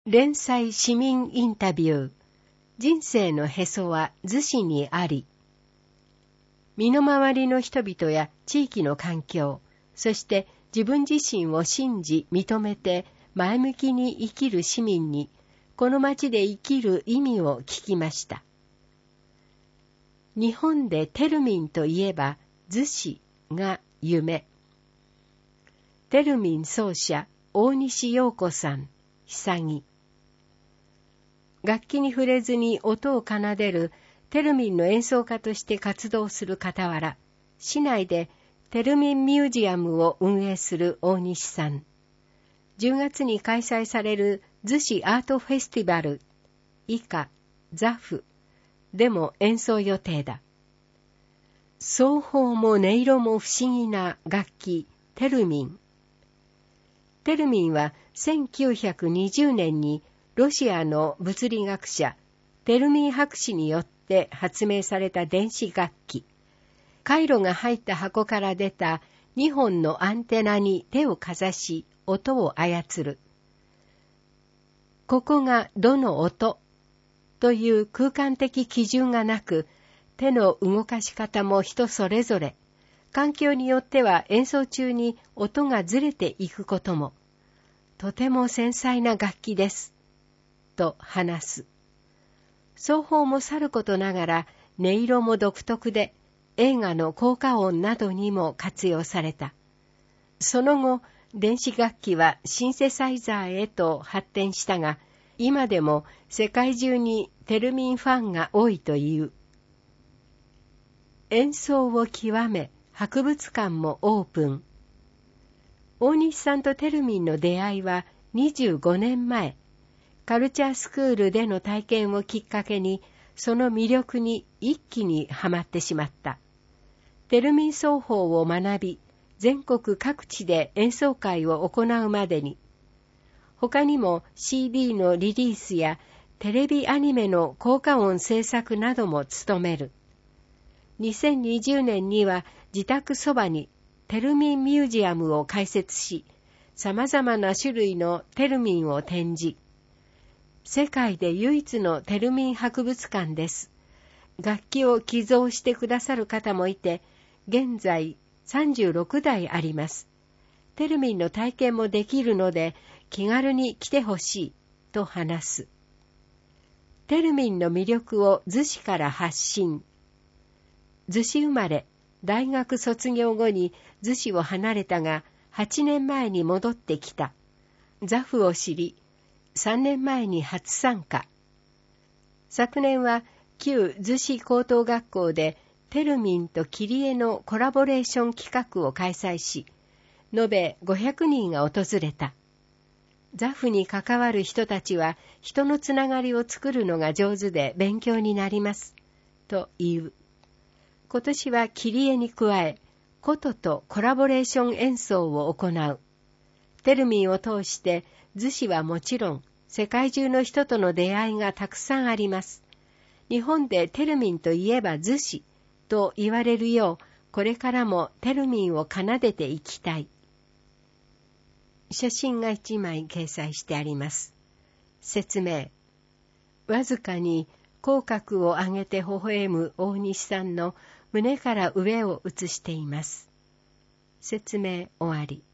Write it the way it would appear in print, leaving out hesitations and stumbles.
連載市民インタビュー。人生のへそは逗子にあり。身の回りの人々や地域の環境、そして自分自身を信じ認めて前向きに生きる市民に、この町で生きる意味を聞きました。日本でテルミンといえば逗子が夢。テルミン奏者大西洋子さん、久楽器に触れずに音を奏でるテルミンの演奏家として活動する傍ら、市内でテルミンミュージアムを運営する大西さん。10月に開催される逗子アートフェスティバル以下ザフでも演奏予定だ。奏法も音色も不思議な楽器テルミン。テルミンは1920年にロシアの物理学者テルミン博士によって発明された電子楽器。回路が入った箱から出た2本のアンテナに手をかざし音を操る。ここがどの音という空間的基準がなく、手の動かし方も人それぞれ。環境によっては演奏中に音がずれていくことも。とても繊細な楽器です。と話す。奏法もさることながら音色も独特で映画の効果音などにも活用された。その後、電子楽器はシンセサイザーへと発展したが、今でも世界中にテルミンファンが多いという。演奏を極め、博物館もオープン。大西さんとテルミンの出会いは25年前。カルチャースクールでの体験をきっかけに、その魅力に一気にはまってしまった。テルミン奏法を学び、全国各地で演奏会を行うまでに、他にも CD のリリースやテレビアニメの効果音制作なども務める。2020年には自宅そばにテルミンミュージアムを開設し、様々な種類のテルミンを展示。世界で唯一のテルミン博物館です。楽器を寄贈してくださる方もいて、現在36台あります。テルミンの体験もできるので、気軽に来てほしい、と話す。テルミンの魅力を逗子から発信。逗子生まれ、大学卒業後に逗子を離れたが、8年前に戻ってきた。ザフを知り、3年前に初参加。昨年は旧逗子高等学校でテルミンとキリエのコラボレーション企画を開催し、延べ500人が訪れた。ザフに関わる人たちは人のつながりを作るのが上手で勉強になります。と言う。今年はキリエに加え、琴とコラボレーション演奏を行う。テルミンを通して逗子はもちろん世界中の人との出会いがたくさんあります。日本でテルミンといえば逗子と言われるよう、これからもテルミンを奏でていきたい。写真が1枚掲載してあります。説明。わずかに口角を上げて微笑む大西さんの胸から上を写しています。説明終わり。